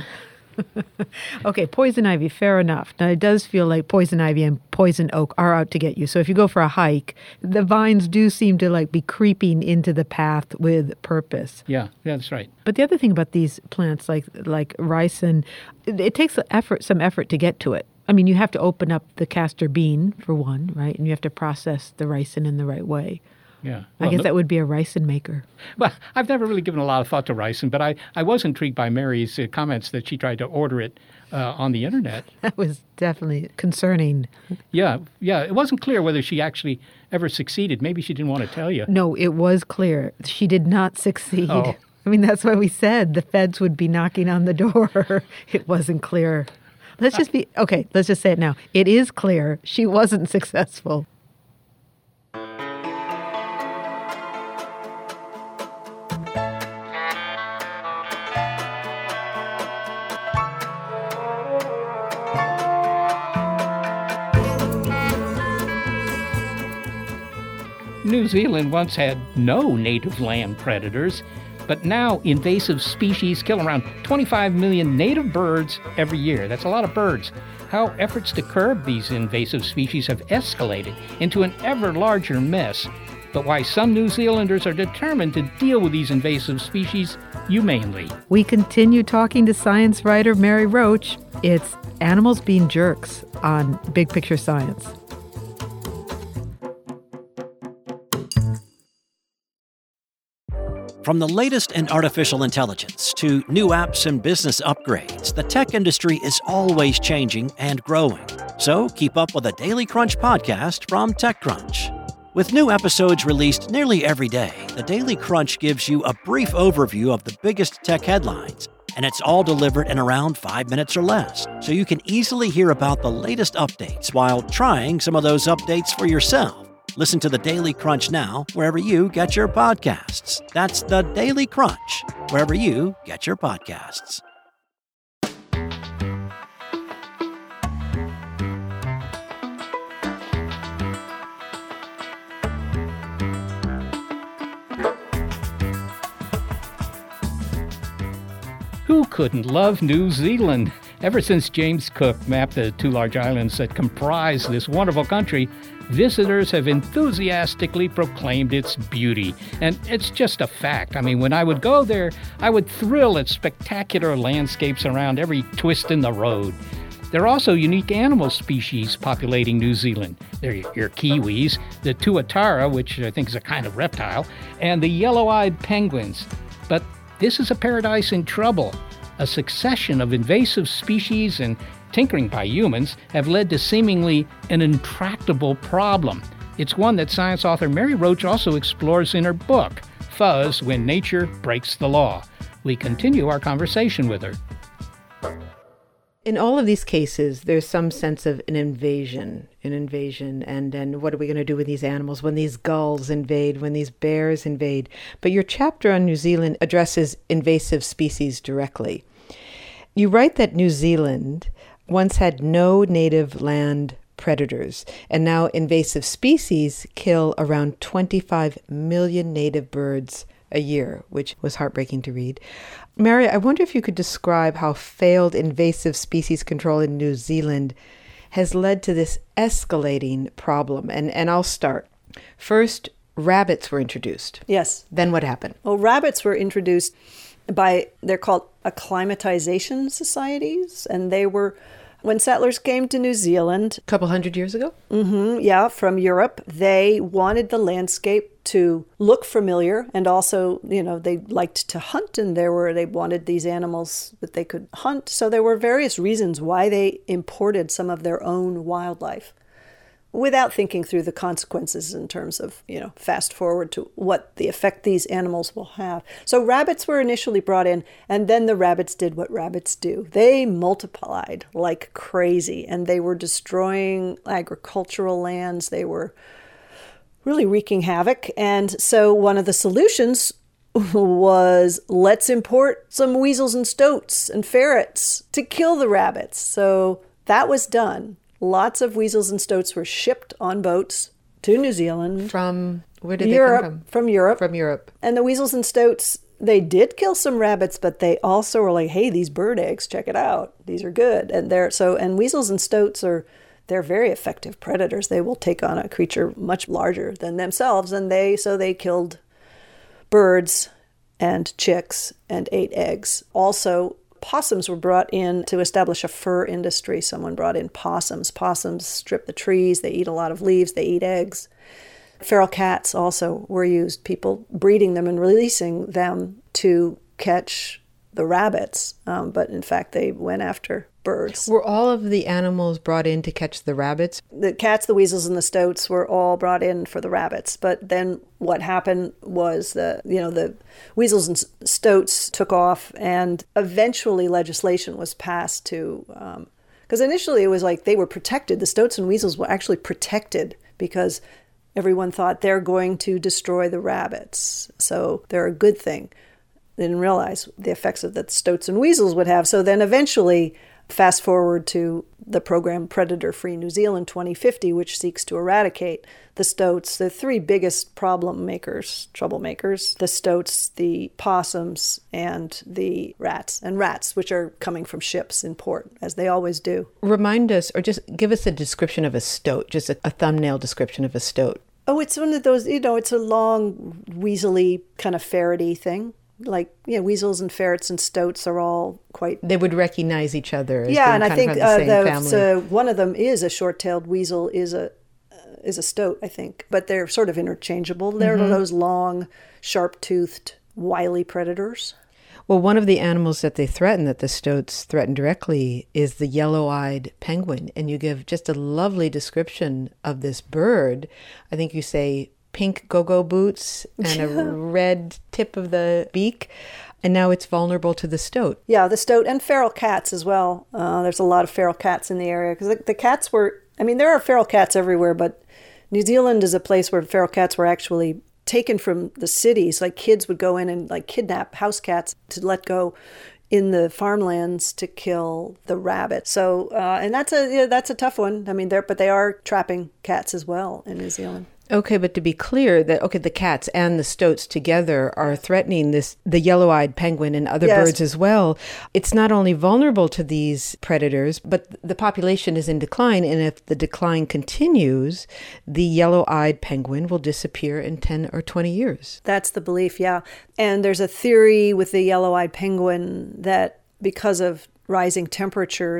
Okay, poison ivy, fair enough. Now, it does feel like poison ivy and poison oak are out to get you. So if you go for a hike, the vines do seem to like be creeping into the path with purpose. Yeah, yeah, that's right. But the other thing about these plants, like like ricin, it, it takes effort, some effort to get to it. I mean, you have to open up the castor bean, for one, right? And you have to process the ricin in the right way. Yeah. I Well, guess no, that would be a ricin maker. Well, I've never really given a lot of thought to ricin, but I, I was intrigued by Mary's uh, comments that she tried to order it uh, on the internet. That was definitely concerning. Yeah, yeah. It wasn't clear whether she actually ever succeeded. Maybe she didn't want to tell you. No, it was clear. She did not succeed. Oh. I mean, that's why we said the feds would be knocking on the door. It wasn't clear. Let's just be, okay, let's just say it now. It is clear she wasn't successful. New Zealand once had no native land predators, but now invasive species kill around twenty-five million native birds every year. That's a lot of birds. How efforts to curb these invasive species have escalated into an ever larger mess, but why some New Zealanders are determined to deal with these invasive species humanely. We continue talking to science writer Mary Roach. It's Animals Being Jerks on Big Picture Science. From the latest in artificial intelligence to new apps and business upgrades, the tech industry is always changing and growing. So keep up with the Daily Crunch podcast from TechCrunch. With new episodes released nearly every day, the Daily Crunch gives you a brief overview of the biggest tech headlines, and it's all delivered in around five minutes or less, so you can easily hear about the latest updates while trying some of those updates for yourself. Listen to the Daily Crunch now, wherever you get your podcasts. That's the Daily Crunch, wherever you get your podcasts. Who couldn't love New Zealand? Ever since James Cook mapped the two large islands that comprise this wonderful country, visitors have enthusiastically proclaimed its beauty. And it's just a fact. I mean, when I would go there, I would thrill at spectacular landscapes around every twist in the road. There are also unique animal species populating New Zealand. There are your kiwis, the tuatara, which I think is a kind of reptile, and the yellow-eyed penguins. But this is a paradise in trouble. A succession of invasive species and tinkering by humans have led to seemingly an intractable problem. It's one that science author Mary Roach also explores in her book, Fuzz, When Nature Breaks the Law. We continue our conversation with her. In all of these cases, there's some sense of an invasion, an invasion, and then what are we going to do with these animals when these gulls invade, when these bears invade? But your chapter on New Zealand addresses invasive species directly. You write that New Zealand once had no native land predators, and now invasive species kill around twenty-five million native birds a year, which was heartbreaking to read. Mary, I wonder if you could describe how failed invasive species control in New Zealand has led to this escalating problem. And, and I'll start. First, rabbits were introduced. Yes. Then what happened? Well, rabbits were introduced by, they're called acclimatization societies, and they were, when settlers came to New Zealand. A couple hundred years ago? Mm-hmm, yeah, from Europe. They wanted the landscape to look familiar, and also, you know, they liked to hunt, and there were, they wanted these animals that they could hunt. So there were various reasons why they imported some of their own wildlife without thinking through the consequences in terms of, you know, fast forward to what the effect these animals will have. So rabbits were initially brought in, and then the rabbits did what rabbits do. They multiplied like crazy, and they were destroying agricultural lands. They were really wreaking havoc. And so one of the solutions was, let's import some weasels and stoats and ferrets to kill the rabbits. So that was done. Lots of weasels and stoats were shipped on boats to New Zealand. From, where did Europe, they come from? From Europe. From Europe. And the weasels and stoats, they did kill some rabbits, but they also were like, hey, these bird eggs, check it out. These are good. And they're so, and weasels and stoats are, they're very effective predators. They will take on a creature much larger than themselves. And they, so they killed birds and chicks and ate eggs. Also, possums were brought in to establish a fur industry. Someone brought in possums. Possums strip the trees. They eat a lot of leaves. They eat eggs. Feral cats also were used, people breeding them and releasing them to catch the rabbits. Um, but in fact, they went after birds. Were all of the animals brought in to catch the rabbits? The cats, the weasels, and the stoats were all brought in for the rabbits. But then what happened was the, you know, the weasels and stoats took off, and eventually legislation was passed to, um, because initially it was like they were protected. The stoats and weasels were actually protected because everyone thought they're going to destroy the rabbits. So they're a good thing. They didn't realize the effects of that stoats and weasels would have. So then eventually, fast forward to the program Predator Free New Zealand twenty fifty, which seeks to eradicate the stoats, the three biggest problem makers, troublemakers, the stoats, the possums, and the rats. And rats, which are coming from ships in port, as they always do. Remind us, or just give us a description of a stoat, just a, a thumbnail description of a stoat. Oh, it's one of those, you know, it's a long, weaselly, kind of ferrety thing. Like, you know, weasels and ferrets and stoats are all quite... They would recognize each other as yeah, being and I kind think of the uh, same the, family. So one of them is a short-tailed weasel, is a uh, is a stoat, I think. But they're sort of interchangeable. They're mm-hmm. those long, sharp-toothed, wily predators. Well, one of the animals that they threaten, that the stoats threaten directly, is the yellow-eyed penguin. And you give just a lovely description of this bird. I think you say pink go-go boots and a red tip of the beak. And now it's vulnerable to the stoat. Yeah, the stoat and feral cats as well. Uh, there's a lot of feral cats in the area. Because the, the cats were, I mean, there are feral cats everywhere, but New Zealand is a place where feral cats were actually taken from the cities. Like kids would go in and like kidnap house cats to let go in the farmlands to kill the rabbit. So, uh, and that's a yeah, that's a tough one. I mean, they're but they are trapping cats as well in New Zealand. Okay, but to be clear, that okay, the cats and the stoats together are threatening this the yellow-eyed penguin and other yes. birds as well. It's not only vulnerable to these predators, but the population is in decline, and if the decline continues, the yellow-eyed penguin will disappear in ten or twenty years. That's the belief, yeah. And there's a theory with the yellow-eyed penguin that because of rising temperatures,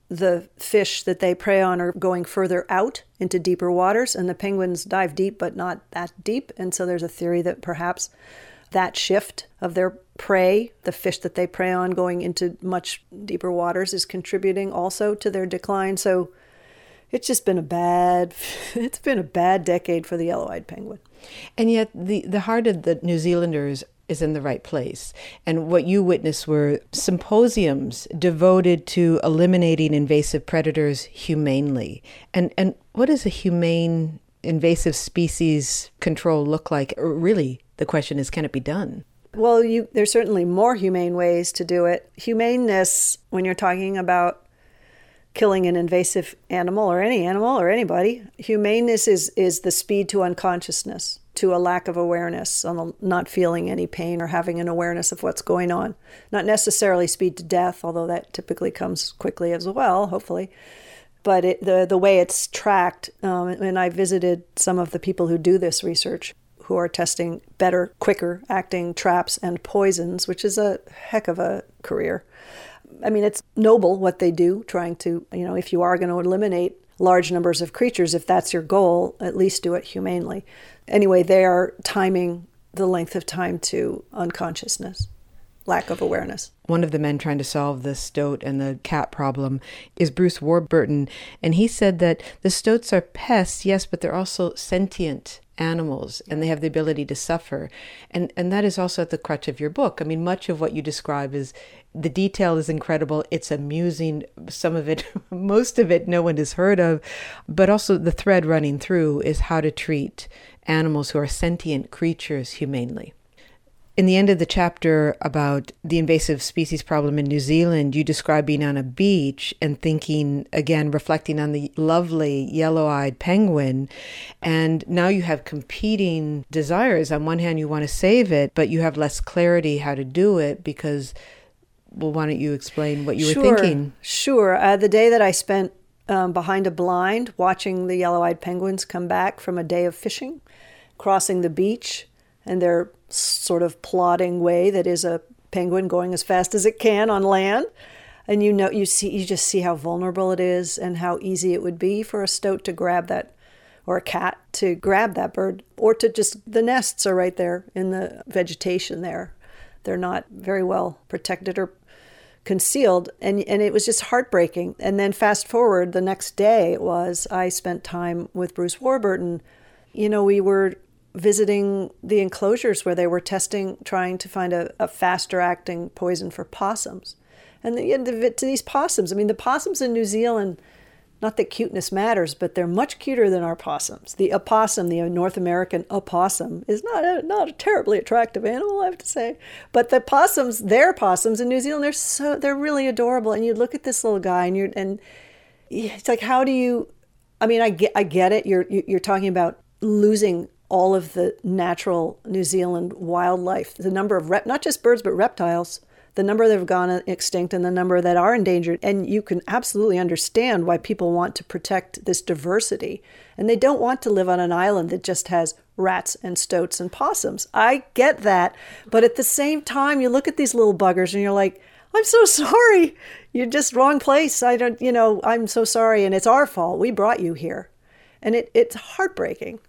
the fish that they prey on are going further out into deeper waters, and the penguins dive deep, but not that deep. And so there's a theory that perhaps that shift of their prey, the fish that they prey on going into much deeper waters, is contributing also to their decline. So it's just been a bad, it's been a bad decade for the yellow-eyed penguin. And yet the, the heart of the New Zealanders is in the right place. And what you witnessed were symposiums devoted to eliminating invasive predators humanely. And and what does a humane invasive species control look like? Or really, the question is, can it be done? Well, you, there's certainly more humane ways to do it. Humaneness, when you're talking about killing an invasive animal or any animal or anybody, humaneness is, is the speed to unconsciousness, to a lack of awareness, on not feeling any pain or having an awareness of what's going on. Not necessarily speed to death, although that typically comes quickly as well, hopefully. But it, the, the way it's tracked, um, and I visited some of the people who do this research, who are testing better, quicker acting traps and poisons, which is a heck of a career. I mean, it's noble what they do, trying to, you know, if you are going to eliminate large numbers of creatures, if that's your goal, at least do it humanely. Anyway, they are timing the length of time to unconsciousness, lack of awareness. One of the men trying to solve the stoat and the cat problem is Bruce Warburton, and he said that the stoats are pests, yes, but they're also sentient animals, and they have the ability to suffer. And and that is also at the crutch of your book. I mean, much of what you describe is, the detail is incredible. It's amusing. Some of it, most of it, no one has heard of. But also the thread running through is how to treat animals who are sentient creatures humanely. In the end of the chapter about the invasive species problem in New Zealand, you describe being on a beach and thinking, again, reflecting on the lovely yellow-eyed penguin. And now you have competing desires. On one hand, you want to save it, but you have less clarity how to do it because, well, why don't you explain what you sure, were thinking? Sure. Uh, the day that I spent um, behind a blind watching the yellow-eyed penguins come back from a day of fishing, crossing the beach, and their sort of plodding way that is a penguin going as fast as it can on land. And you know, you see, you just see how vulnerable it is and how easy it would be for a stoat to grab that, or a cat to grab that bird, or to just, the nests are right there in the vegetation there. They're not very well protected or concealed. And, and it was just heartbreaking. And then fast forward, the next day it was, I spent time with Bruce Warburton. You know, we were visiting the enclosures where they were testing, trying to find a, a faster acting poison for possums. And the, the, to these possums, I mean, the possums in New Zealand, not that cuteness matters, but they're much cuter than our possums. The opossum, the North American opossum, is not a, not a terribly attractive animal, I have to say. But the possums, their possums in New Zealand, they're so they're really adorable. And you look at this little guy, and you're and it's like, how do you? I mean, I get I get it. You're you're talking about losing all of the natural New Zealand wildlife, the number of, rep, not just birds, but reptiles, the number that have gone extinct and the number that are endangered. And you can absolutely understand why people want to protect this diversity. And they don't want to live on an island that just has rats and stoats and possums. I get that. But at the same time, you look at these little buggers and you're like, I'm so sorry. You're just wrong place. I don't, you know, I'm so sorry. And it's our fault. We brought you here. And it, it's heartbreaking.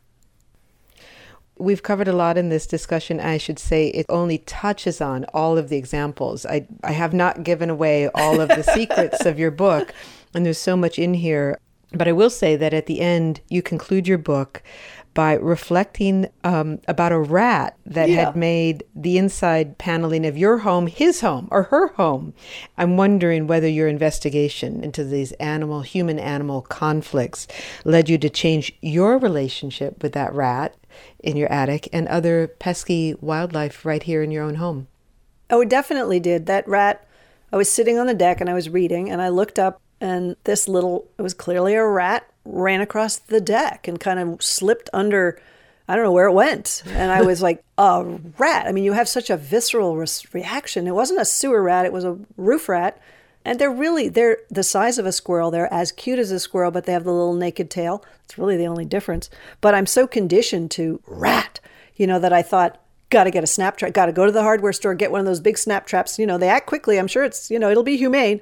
We've covered a lot in this discussion. I should say it only touches on all of the examples. I, I have not given away all of the secrets of your book, and there's so much in here. But I will say that at the end, you conclude your book by reflecting um, about a rat that yeah. had made the inside paneling of your home his home or her home. I'm wondering whether your investigation into these animal, human-animal conflicts led you to change your relationship with that rat in your attic and other pesky wildlife right here in your own home. Oh, it definitely did. That rat, I was sitting on the deck and I was reading, and I looked up, and this little, it was clearly a rat, ran across the deck and kind of slipped under, I don't know where it went. And I was like, a rat. I mean, you have such a visceral re- reaction. It wasn't a sewer rat, it was a roof rat. And they're really, they're the size of a squirrel. They're as cute as a squirrel, but they have the little naked tail. It's really the only difference. But I'm so conditioned to rat, you know, that I thought, got to get a snap trap, got to go to the hardware store, get one of those big snap traps. You know, they act quickly. I'm sure it's, you know, it'll be humane.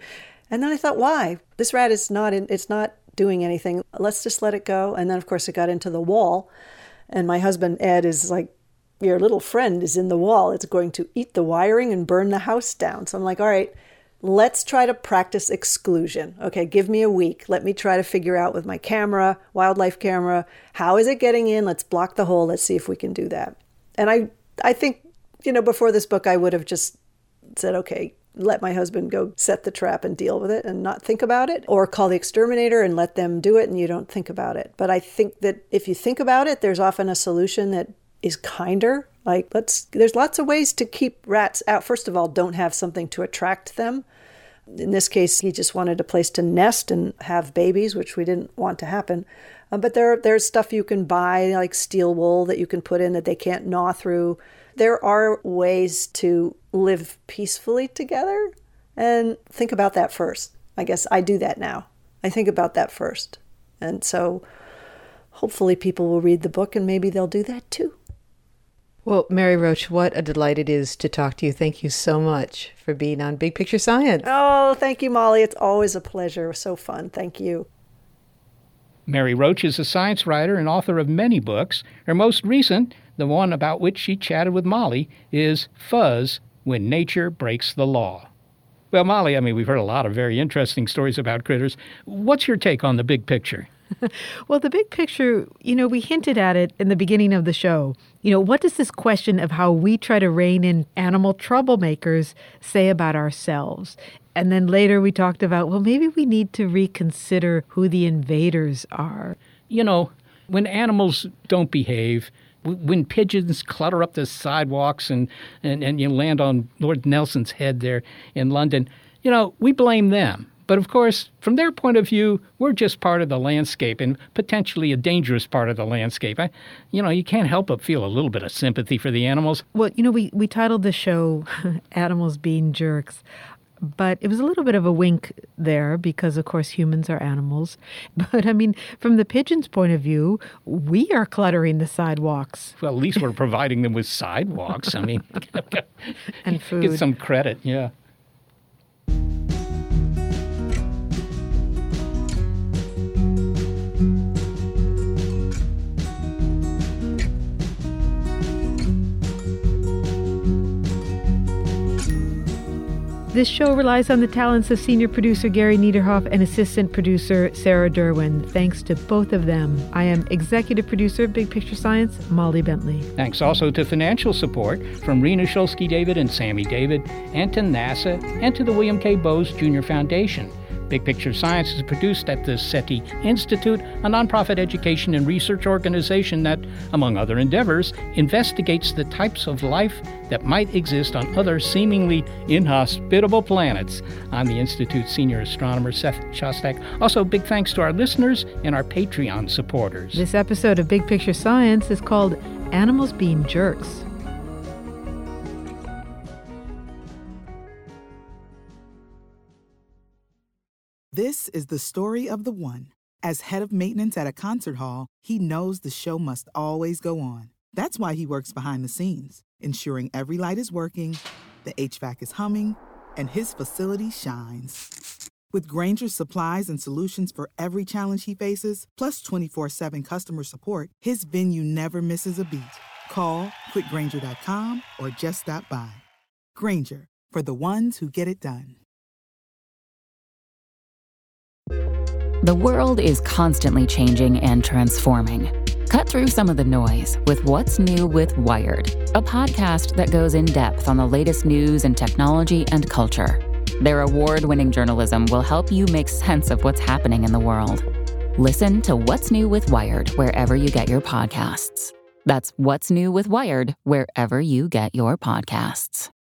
And then I thought, why? This rat is not in, it's not doing anything. Let's just let it go. And then, of course, it got into the wall. And my husband, Ed, is like, your little friend is in the wall. It's going to eat the wiring and burn the house down. So I'm like, all right, let's try to practice exclusion. Okay, give me a week. Let me try to figure out with my camera, wildlife camera, how is it getting in? Let's block the hole. Let's see if we can do that. And I, I think, you know, before this book, I would have just said, okay, let my husband go set the trap and deal with it and not think about it, or call the exterminator and let them do it and you don't think about it. But I think that if you think about it, there's often a solution that is kinder. Like, let's, there's lots of ways to keep rats out. First of all, don't have something to attract them. In this case, he just wanted a place to nest and have babies, which we didn't want to happen. Uh, but there, there's stuff you can buy, like steel wool that you can put in that they can't gnaw through. There are ways to live peacefully together, and think about that first. I guess I do that now. I think about that first. And so hopefully people will read the book and maybe they'll do that too. Well, Mary Roach, what a delight it is to talk to you. Thank you so much for being on Big Picture Science. Oh, thank you, Molly. It's always a pleasure. It was so fun. Thank you. Mary Roach is a science writer and author of many books. Her most recent, the one about which she chatted with Molly, is Fuzz, When Nature Breaks the Law. Well, Molly, I mean, we've heard a lot of very interesting stories about critters. What's your take on the big picture? Well, the big picture, you know, we hinted at it in the beginning of the show. You know, what does this question of how we try to rein in animal troublemakers say about ourselves? And then later we talked about, well, maybe we need to reconsider who the invaders are. You know, when animals don't behave, when pigeons clutter up the sidewalks and, and, and you land on Lord Nelson's head there in London, you know, we blame them. But of course, from their point of view, we're just part of the landscape and potentially a dangerous part of the landscape. I, you know, you can't help but feel a little bit of sympathy for the animals. Well, you know, we, we titled the show Animals Being Jerks. But it was a little bit of a wink there because, of course, humans are animals. But, I mean, from the pigeon's point of view, we are cluttering the sidewalks. Well, at least we're providing them with sidewalks. I mean, and food. Get some credit, yeah. This show relies on the talents of senior producer Gary Niederhoff and assistant producer Sarah Derwin. Thanks to both of them. I am executive producer of Big Picture Science, Molly Bentley. Thanks also to financial support from Rena Shulsky-David and Sammy David, and to NASA, and to the William K. Bowes Junior Foundation. Big Picture Science is produced at the SETI Institute, a nonprofit education and research organization that, among other endeavors, investigates the types of life that might exist on other seemingly inhospitable planets. I'm the Institute's senior astronomer, Seth Shostak. Also, big thanks to our listeners and our Patreon supporters. This episode of Big Picture Science is called Animals Being Jerks. This is the story of the one. As head of maintenance at a concert hall, he knows the show must always go on. That's why he works behind the scenes, ensuring every light is working, the H V A C is humming, and his facility shines. With Grainger's supplies and solutions for every challenge he faces, plus twenty-four seven customer support, his venue never misses a beat. Call quick grainger dot com or just stop by. Grainger, for the ones who get it done. The world is constantly changing and transforming. Cut through some of the noise with What's New with Wired, a podcast that goes in depth on the latest news and technology and culture. Their award-winning journalism will help you make sense of what's happening in the world. Listen to What's New with Wired wherever you get your podcasts. That's What's New with Wired wherever you get your podcasts.